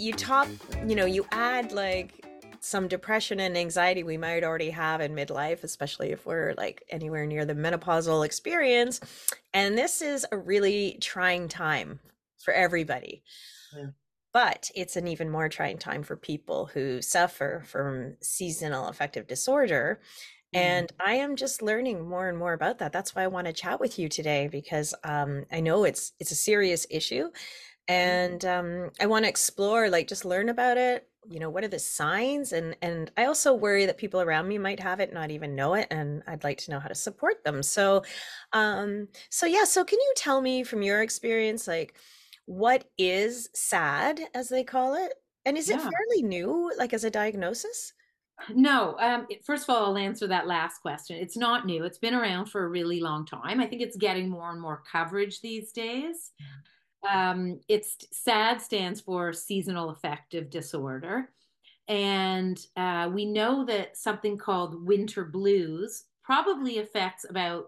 you top, you add like some depression and anxiety we might already have in midlife, especially if we're like anywhere near the menopausal experience. And this is a really trying time for everybody. Yeah. But it's an even more trying time for people who suffer from seasonal affective disorder. Mm. And I am just learning more and more about that. That's why I want to chat with you today because I know it's a serious issue, Yeah. and I want to explore, like, just learn about it. What are the signs? And I also worry that people around me might have it, not even know it, and I'd like to know how to support them. So yeah. So can you tell me from your experience, like, what is SAD, as they call it, and is it Yeah. fairly new, like as a diagnosis? No, first of all, I'll answer that last question. It's not new. It's been around for a really long time. I think it's getting more and more coverage these days. It's SAD stands for seasonal affective disorder. And we know that something called winter blues probably affects about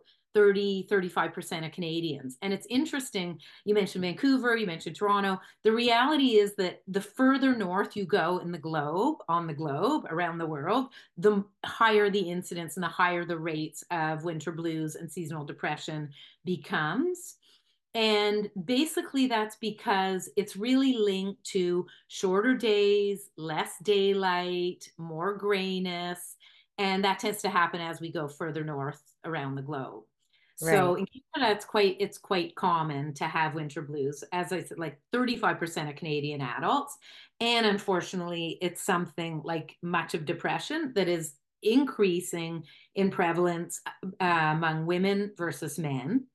35% of Canadians. And it's interesting, you mentioned Vancouver, you mentioned Toronto. The reality is that the further north you go in the globe, on the globe, around the world, the higher the incidence and the higher the rates of winter blues and seasonal depression becomes. And basically, that's because it's really linked to shorter days, less daylight, more grayness. And that tends to happen as we go further north around the globe. So Right. in Canada, it's quite common to have winter blues. As I said, like 35% of Canadian adults. And unfortunately, it's something like much of depression that is increasing in prevalence among women versus men.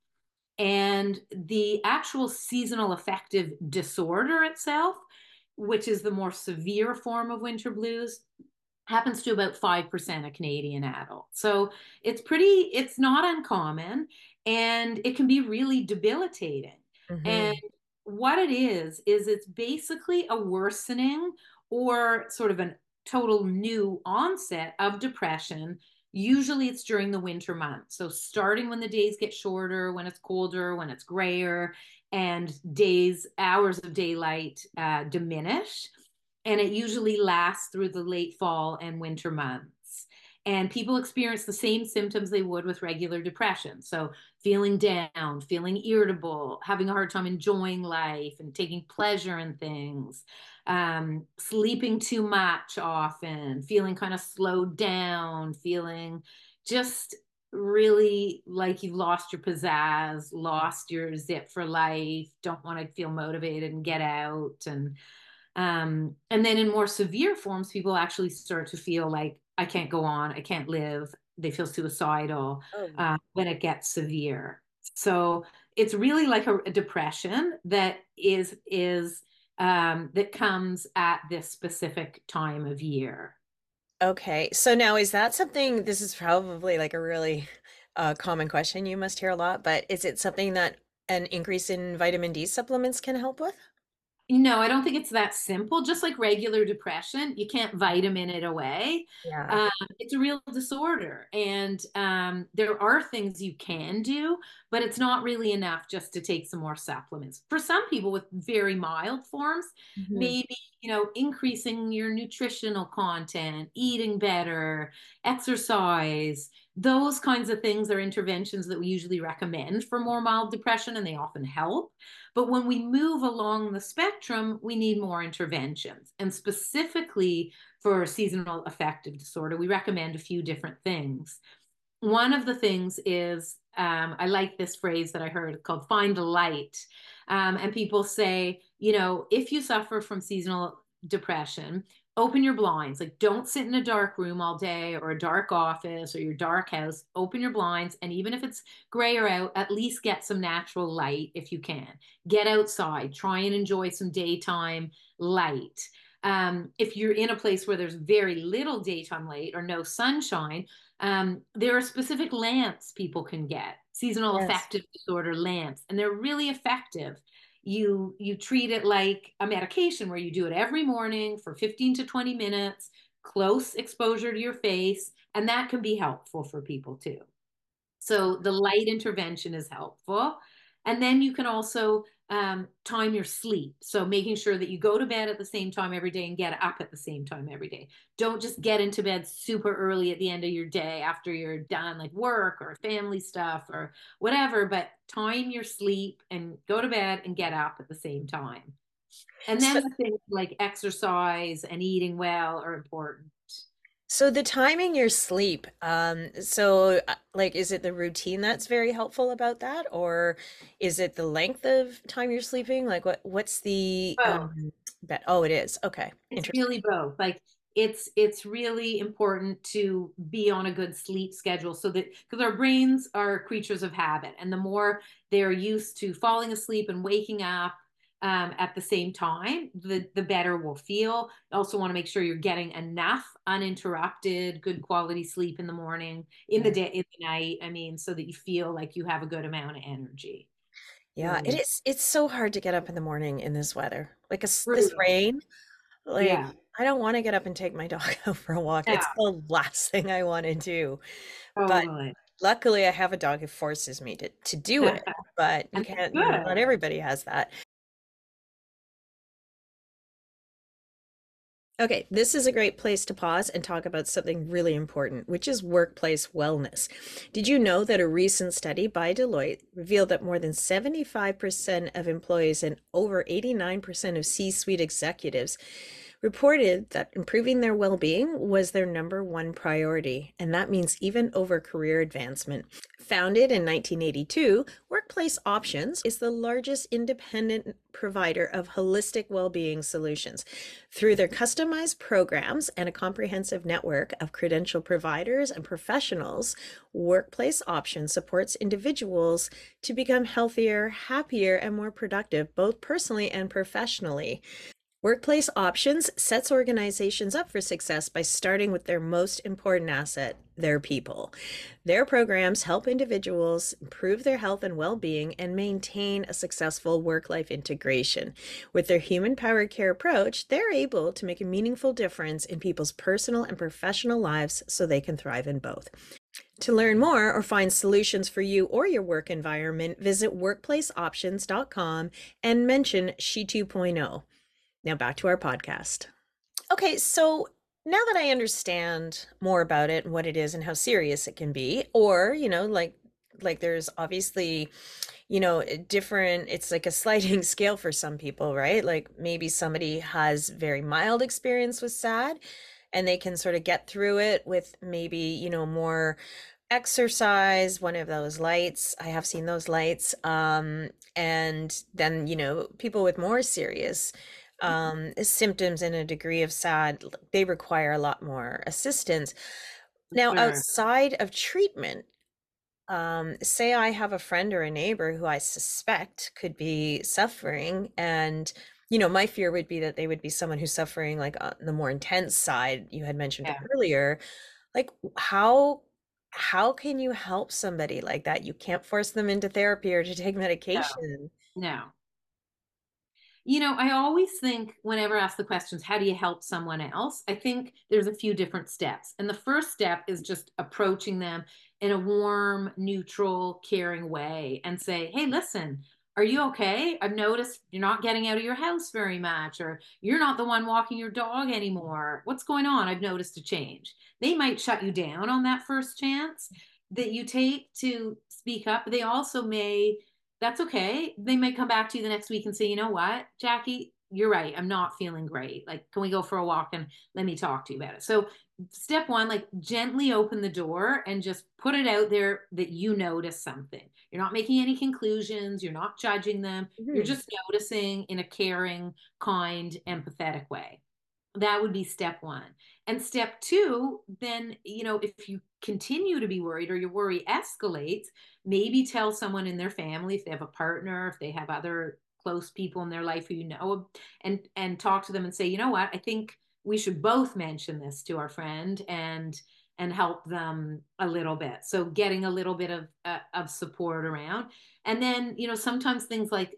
And the actual seasonal affective disorder itself, which is the more severe form of winter blues, happens to about 5% of Canadian adults. So it's not uncommon, and it can be really debilitating. And Hmm. what it is it's basically a worsening or sort of a total new onset of depression. Usually it's during the winter months. So starting when the days get shorter, when it's colder, when it's grayer, and hours of daylight diminish, and it usually lasts through the late fall and winter months. And people experience the same symptoms they would with regular depression. So, feeling down, feeling irritable, having a hard time enjoying life and taking pleasure in things, sleeping too much often, feeling kind of slowed down, feeling just really like you've lost your pizzazz, lost your zip for life, don't want to feel motivated and get out. And then in more severe forms, people actually start to feel like, I can't go on, I can't live. They feel suicidal Oh, when it gets severe. So it's really like a depression that comes at this specific time of year. okay. So now, is that something, this is probably like a really common question you must hear a lot, but is it something that an increase in vitamin D supplements can help with? No, I don't think it's that simple. Just like regular depression, you can't vitamin it away. Yeah. Um, it's a real disorder, and there are things you can do, but it's not really enough just to take some more supplements. For some people with very mild forms, Mhm. maybe, increasing your nutritional content, eating better, exercise, those kinds of things are interventions that we usually recommend for more mild depression, and they often help. But when we move along the spectrum, we need more interventions. And specifically for seasonal affective disorder, we recommend a few different things. One of the things is, I like this phrase that I heard called find the light. And people say, if you suffer from seasonal depression, open your blinds. Like, don't sit in a dark room all day or a dark office or your dark house. Open your blinds. And even if it's grayer out, at least get some natural light if you can. Get outside, try and enjoy some daytime light. If you're in a place where there's very little daytime light or no sunshine, there are specific lamps people can get, seasonal Yes. affective disorder lamps, and they're really effective. You treat it like a medication where you do it every morning for 15 to 20 minutes, close exposure to your face, and that can be helpful for people too. So the light intervention is helpful. And then you can also time your sleep. So making sure that you go to bed at the same time every day and get up at the same time every day. Don't just get into bed super early at the end of your day after you're done, like work or family stuff or whatever, but time your sleep and go to bed and get up at the same time. And So, then the things like exercise and eating well are important. so the timing your sleep, like, is it the routine that's very helpful about that, or is it the length of time you're sleeping? Like, what's the Both. bet? Oh, it is. Okay, It's interesting. really both. Like it's really important to be on a good sleep schedule so that because our brains are creatures of habit, and the more they're used to falling asleep and waking up at the same time, the better we'll feel. You also want to make sure you're getting enough uninterrupted, good quality sleep in the morning, in the Yeah. day, in the night. I mean, so that you feel like you have a good amount of energy. Yeah, it So is. It's so hard to get up in the morning in this weather. Like this brutal. rain, like Yeah. I don't want to get up and take my dog out for a walk. Yeah. It's the last thing I want to do. But Totally. luckily I have a dog who forces me to do it. But you And that's can't, not good. everybody has that. Okay, this is a great place to pause and talk about something really important, which is workplace wellness. Did you know that a recent study by Deloitte revealed that more than 75% of employees and over 89% of C-suite executives reported that improving their well-being was their number one priority, and that means even over career advancement. Founded in 1982, Workplace Options is the largest independent provider of holistic well-being solutions. Through their customized programs and a comprehensive network of credentialed providers and professionals, Workplace Options supports individuals to become healthier, happier, and more productive, both personally and professionally. Workplace Options sets organizations up for success by starting with their most important asset, their people. Their programs help individuals improve their health and well-being and maintain a successful work-life integration. With their human-powered care approach, they're able to make a meaningful difference in people's personal and professional lives so they can thrive in both. To learn more or find solutions for you or your work environment, visit workplaceoptions.com and mention She 2.0. Now back to our podcast. Okay, so now that I understand more about it and what it is and how serious it can be, or, like there's obviously, different, it's like a sliding scale for some people, right? Like maybe somebody has very mild experience with SAD and they can sort of get through it with maybe, more exercise, one of those lights. I have seen those lights. And then, people with more serious symptoms and a degree of SAD, they require a lot more assistance. Now, Sure. outside of treatment, say I have a friend or a neighbor who I suspect could be suffering, and my fear would be that they would be someone who's suffering like on the more intense side you had mentioned Yeah. earlier. Like how can you help somebody like that? You can't force them into therapy or to take No. medication. No. I always think whenever I ask the questions, how do you help someone else? I think there's a few different steps. And the first step is just approaching them in a warm, neutral, caring way and say, hey, listen, are you okay? I've noticed you're not getting out of your house very much, or you're not the one walking your dog anymore. What's going on? I've noticed a change. They might shut you down on that first chance that you take to speak up. They also may that's okay. They may come back to you the next week and say, you know what, Jackie, you're right. I'm not feeling great. Like, can we go for a walk and let me talk to you about it? So, step one, like gently open the door and just put it out there that you notice something. You're not making any conclusions. You're not judging them. You're Mhm. just noticing in a caring, kind, empathetic way. That would be step one. And step two, then, if you continue to be worried or your worry escalates, maybe tell someone in their family, if they have a partner, if they have other close people in their life who and talk to them and say, you know what, I think we should both mention this to our friend and help them a little bit. So getting a little bit of support around. And then, sometimes things like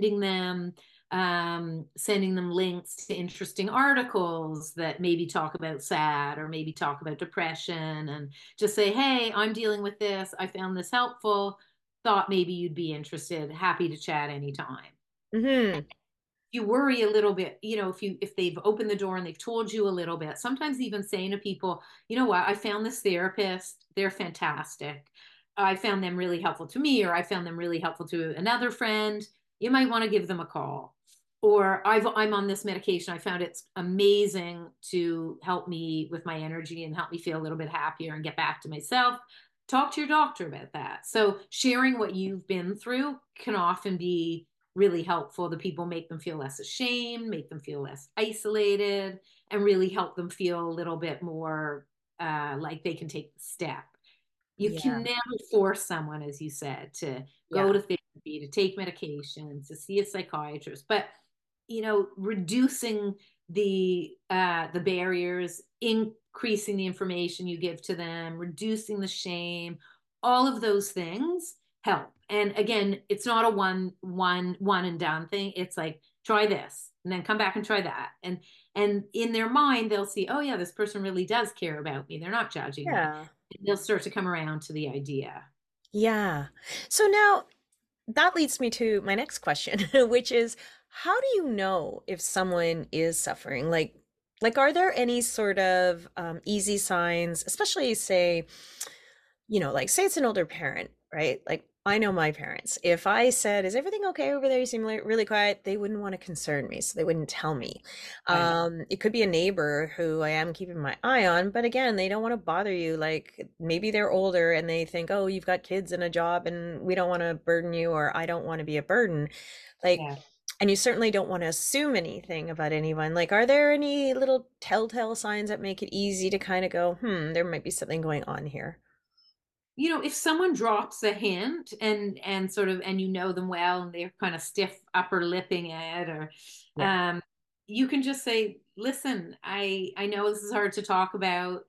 sending them links to interesting articles that maybe talk about SAD or maybe talk about depression, and just say, hey, I'm dealing with this. I found this helpful. Thought maybe you'd be interested. Happy to chat anytime. Hmm. You worry a little bit, if they've opened the door and they've told you a little bit, sometimes even saying to people, you know what, I found this therapist, they're fantastic, I found them really helpful to me, or I found them really helpful to another friend, you might want to give them a call. Or I'm on this medication, I found it's amazing to help me with my energy and help me feel a little bit happier and get back to myself. Talk to your doctor about that. So sharing what you've been through can often be really helpful. The people make them feel less ashamed, make them feel less isolated, and really help them feel a little bit more like they can take the step. You Yeah. can never force someone, as you said, to go Yeah. to therapy, to take medications, to see a psychiatrist. But reducing the barriers, increasing the information you give to them, reducing the shame, all of those things help. And again, it's not a one and done thing. It's like try this and then come back and try that. And in their mind, they'll see, oh yeah, this person really does care about me. They're not judging me. Yeah. They'll start to come around to the idea. Yeah. So now that leads me to my next question, which is how do you know if someone is suffering? Like are there any sort of easy signs, especially say, like say it's an older parent, right? Like I know my parents. If I said, "Is everything okay over there? You seem like really quiet," they wouldn't want to concern me, so they wouldn't tell me. Right. It could be a neighbor who I am keeping my eye on, but again, they don't want to bother you. Like maybe they're older and they think, "Oh, you've got kids and a job, and we don't want to burden you," or "I don't want to be a burden." Like, Yeah. and you certainly don't want to assume anything about anyone. Like, are there any little telltale signs that make it easy to kind of go, there might be something going on here? If someone drops a hint and sort of and you know them well and they're kind of stiff upper lipping it, or Yeah. um you can just say, listen, I know this is hard to talk about.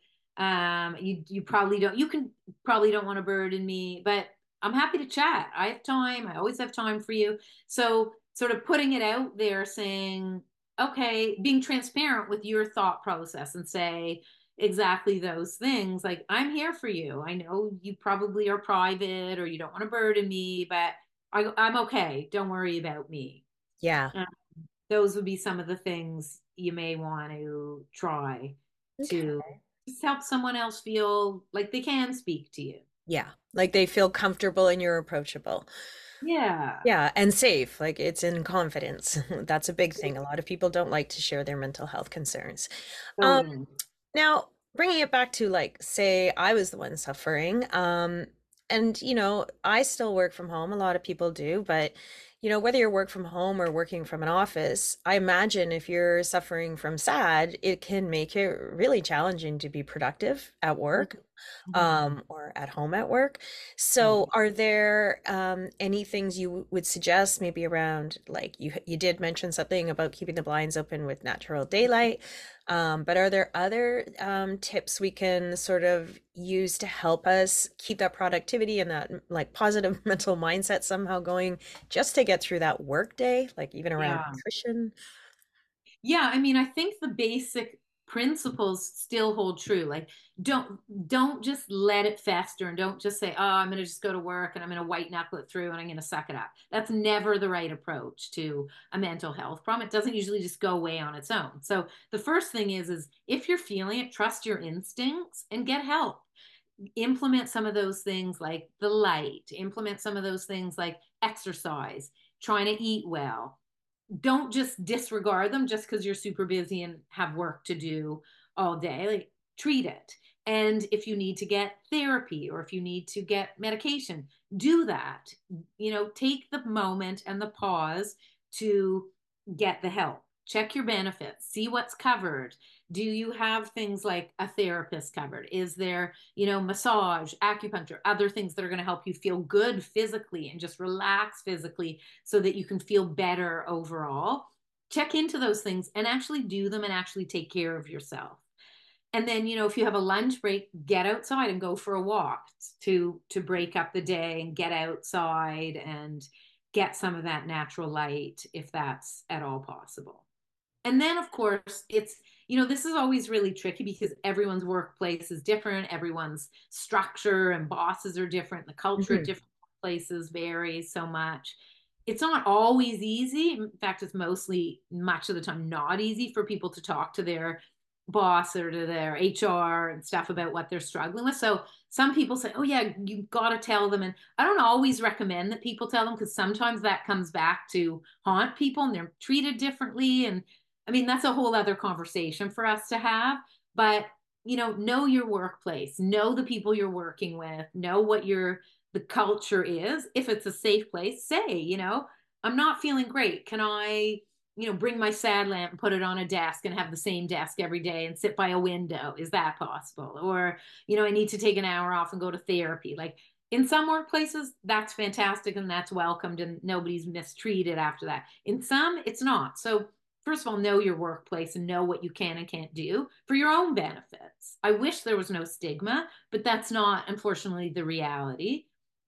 You probably don't, you can probably don't want to burden me, but I'm happy to chat. I have time, I always have time for you. So sort of putting it out there, saying, okay, being transparent with your thought process and say exactly those things. Like, I'm here for you. I know you probably are private or you don't want to burden me, but I'm okay. Don't worry about me. Yeah. Uh, those would be some of the things you may want to try to Okay. just help someone else feel like they can speak to you. Yeah. Like they feel comfortable and you're approachable. Yeah, Yeah, and safe. Like it's in confidence. That's a big thing. A lot of people don't like to share their mental health concerns. Um, totally. Now, bringing it back to like, say I was the one suffering, and I still work from home. A lot of people do, but whether you work from home or working from an office, I imagine if you're suffering from SAD, it can make it really challenging to be productive at work, Mhm. or at home at work. Yeah. So, are there any things you would suggest, maybe around like you did mention something about keeping the blinds open with natural daylight, but are there other tips we can sort of use to help us keep that productivity and that like positive mental mindset somehow going, just to get through that work day, like even around Yeah. nutrition? Yeah, I mean, I think the basic principles still hold true. Like, don't just let it fester and don't just say, "Oh, I'm going to just go to work and I'm going to white knuckle it through and I'm going to suck it up." That's never the right approach to a mental health problem. It doesn't usually just go away on its own. So, the first thing is if you're feeling it, trust your instincts and get help. Implement some of those things like the light, implement some of those things like exercise, trying to eat well. Don't just disregard them just because you're super busy and have work to do all day. Like, treat it. And if you need to get therapy or if you need to get medication, do that. Take the moment and the pause to get the help. Check your benefits, see what's covered. Do you have things like a therapist covered? Is there, massage, acupuncture, other things that are going to help you feel good physically and just relax physically so that you can feel better overall? Check into those things and actually do them and actually take care of yourself. And then, if you have a lunch break, get outside and go for a walk to break up the day and get outside and get some of that natural light if that's at all possible. And then, of course, this is always really tricky because everyone's workplace is different, everyone's structure and bosses are different, the culture at Mhm. different places varies so much. it's not always easy. In fact, it's mostly much of the time not easy for people to talk to their boss or to their HR and stuff about what they're struggling with. So some people say, oh, yeah, you've got to tell them. And I don't always recommend that people tell them because sometimes that comes back to haunt people and they're treated differently. And I mean, that's a whole other conversation for us to have. But, know your workplace, know the people you're working with, know what the culture is. If it's a safe place, say, I'm not feeling great. Can I, bring my sad lamp and put it on a desk and have the same desk every day and sit by a window? Is that possible? Or, I need to take an hour off and go to therapy. Like in some workplaces, that's fantastic and that's welcomed and nobody's mistreated after that. In some, it's not. So, first of all, know your workplace and know what you can and can't do for your own benefits. I wish there was no stigma, but that's not, unfortunately, the reality.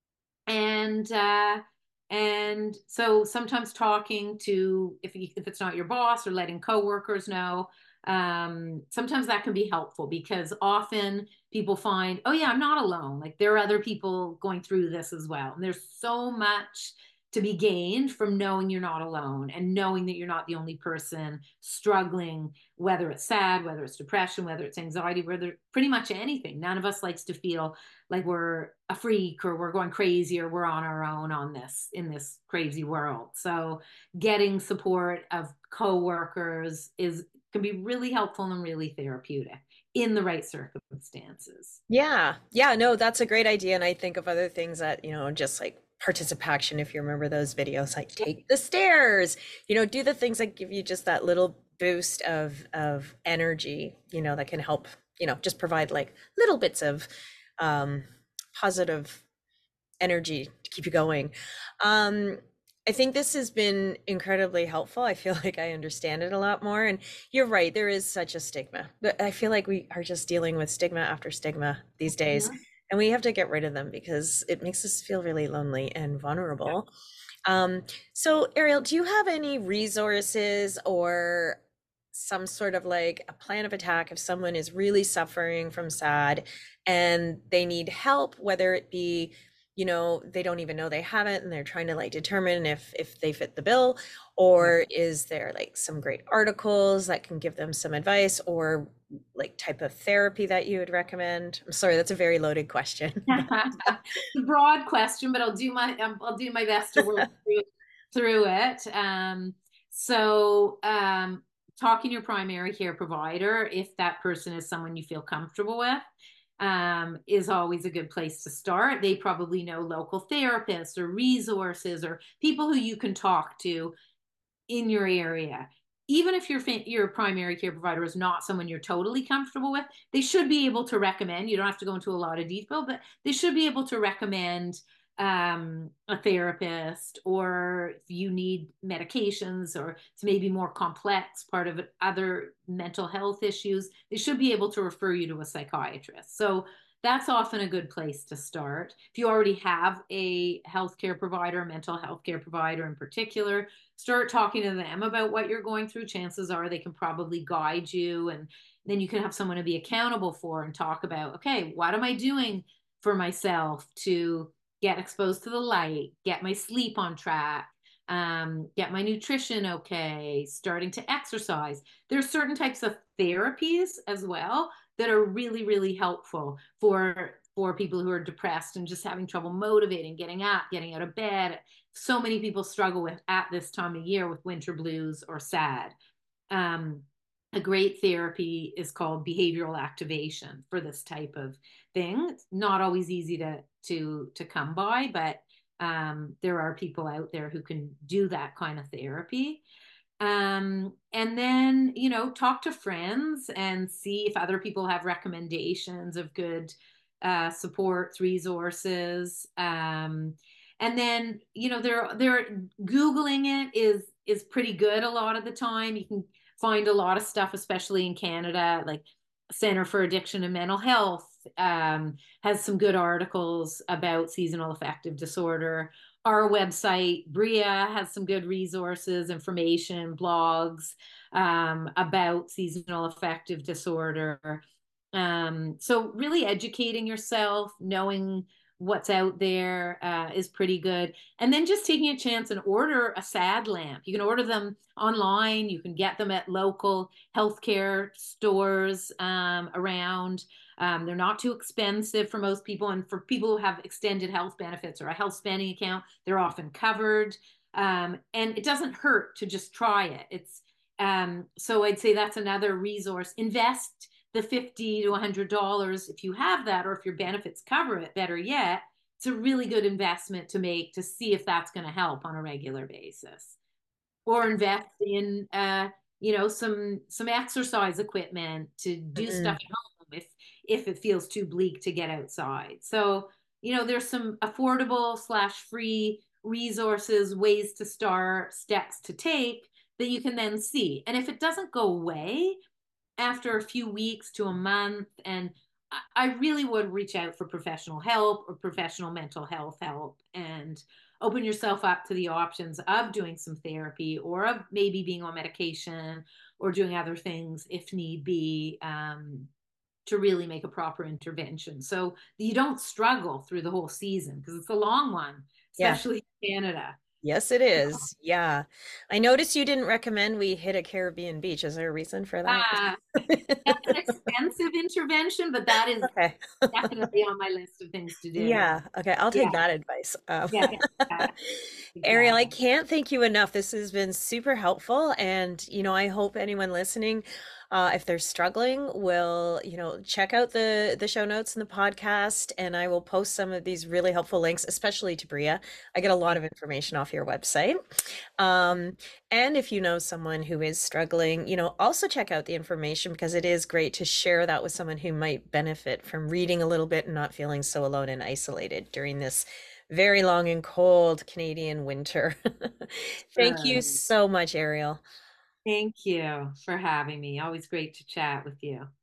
And so sometimes talking to if it's not your boss or letting coworkers know, sometimes that can be helpful because often people find, oh yeah, I'm not alone, like there are other people going through this as well, and there's so much to be gained from knowing you're not alone and knowing that you're not the only person struggling, whether it's sad, whether it's depression, whether it's anxiety, whether pretty much anything. None of us likes to feel like we're a freak or we're going crazy or we're on our own on this in this crazy world. So getting support of coworkers is can be really helpful and really therapeutic in the right circumstances. Yeah. Yeah, no, that's a great idea. And I think of other things that, just like participation, if you remember those videos, like take the stairs, do the things that give you just that little boost of energy, that can help, just provide like little bits of um positive energy to keep you going. Um, I think this has been incredibly helpful. I feel like I understand it a lot more. And you're right, there is such a stigma. But I feel like we are just dealing with stigma after stigma these days. Yeah. And we have to get rid of them because it makes us feel really lonely and vulnerable. Um, so Ariel, do you have any resources or some sort of like a plan of attack if someone is really suffering from SAD and they need help, whether it be, they don't even know they have it and they're trying to like determine if they fit the bill, Yeah. or is there like some great articles that can give them some advice or like type of therapy that you would recommend? I'm sorry, that's a very loaded question. It's a broad question, but I'll do my best to work through it. So talking to your primary care provider, if that person is someone you feel comfortable with, is always a good place to start. They probably know local therapists or resources or people who you can talk to in your area. Even if your primary care provider is not someone you're totally comfortable with, they should be able to recommend. You don't have to go into a lot of detail, but they should be able to recommend a therapist, or if you need medications or it's maybe more complex part of it, other mental health issues, they should be able to refer you to a psychiatrist. So that's often a good place to start. If you already have a healthcare provider, a mental health care provider in particular, start talking to them about what you're going through. Chances are they can probably guide you, and then you can have someone to be accountable for and talk about, okay, what am I doing for myself to get exposed to the light, get my sleep on track, get my nutrition okay, starting to exercise. There's certain types of therapies as well that are really, really helpful for people who are depressed and just having trouble motivating, getting up, getting out of bed. So many people struggle with at this time of year with winter blues or sad. Um, a great therapy is called behavioral activation for this type of thing. It's not always easy to come by, but there are people out there who can do that kind of therapy. And then, talk to friends and see if other people have recommendations of good supports, resources. And then, they're Googling it is pretty good a lot of the time. You can find a lot of stuff, especially in Canada, like Center for Addiction and Mental Health has some good articles about seasonal affective disorder. Our website, Bria, has some good resources, information, blogs about seasonal affective disorder. So really educating yourself, knowing what's out there is pretty good. And then just taking a chance and order a sad lamp. You can order them online. You can get them at local healthcare stores around. They're not too expensive for most people. And for people who have extended health benefits or a health spending account, they're often covered. And it doesn't hurt to just try it. So I'd say that's another resource. Invest the $50 to $100 if you have that, or if your benefits cover it, better yet. It's a really good investment to make to see if that's going to help on a regular basis. Or invest in some exercise equipment to do stuff Mm-mm. at home if it feels too bleak to get outside. So, there's some affordable slash free resources, ways to start, steps to take that you can then see. And if it doesn't go away after a few weeks to a month, and I really would reach out for professional help or professional mental health help, and open yourself up to the options of doing some therapy, or of maybe being on medication or doing other things if need be, to really make a proper intervention so you don't struggle through the whole season, because it's a long one, Yeah. especially in Canada. Yes, it is. Yeah. I noticed you didn't recommend we hit a Caribbean beach. Is there a reason for that? Uh, that's an expensive intervention, but that is Okay. definitely on my list of things to do. Yeah. Okay. I'll Yeah, take that advice. yeah, yeah, Ariel, I exactly. can't thank you enough. This has been super helpful. And, I hope anyone listening, if they're struggling, will, check out the show notes in the podcast. And I will post some of these really helpful links, especially to Bria. I get a lot of information off your website. Um, and if you know someone who is struggling, also check out the information, because it is great to share that with someone who might benefit from reading a little bit and not feeling so alone and isolated during this very long and cold Canadian winter. Thank you Good. so much, Ariel. Thank you for having me. Always great to chat with you.